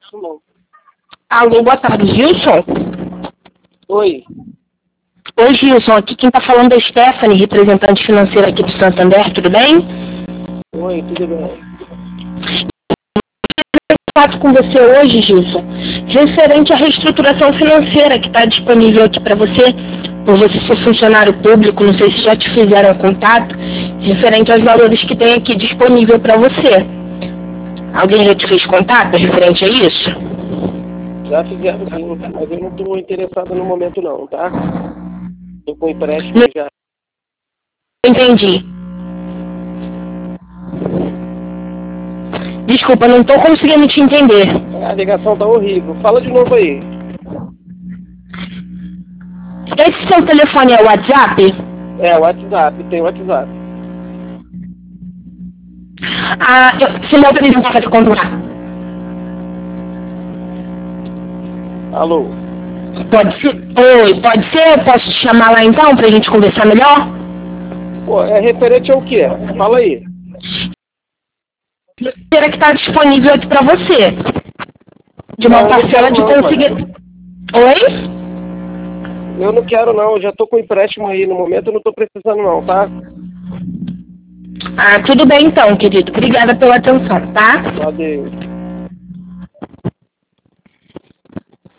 isso não. Alô, boa tarde, Gilson? Oi. Oi, Gilson. Aqui quem tá falando é a Stephanie, representante financeira aqui do Santander, tudo bem? Oi, tudo bem? Fato com você hoje, Gilson, referente à reestruturação financeira que está disponível aqui para você, por você ser funcionário público, não sei se já te fizeram contato, referente aos valores que tem aqui disponível para você. Alguém já te fez contato referente a isso? Já fizeram sim, mas eu não estou interessado no momento não, tá? Estou com empréstimo Não já. entendi. Desculpa, não estou conseguindo te entender. A ligação tá horrível. Fala de novo aí. Esse seu telefone é o WhatsApp? É, WhatsApp, tem WhatsApp. Se me apresentar para te contar. Alô? Pode ser? Oi, pode ser? Eu posso te chamar lá então para a gente conversar melhor? Pô, é referente ao quê? Fala aí. Será que está disponível aqui para você? De uma Não, eu não parcela quero de não, conseguir. mano. Oi? Eu não quero não, eu já tô com empréstimo aí. No momento eu não tô precisando não, tá? Tudo bem então, querido. Obrigada pela atenção, tá? Valeu.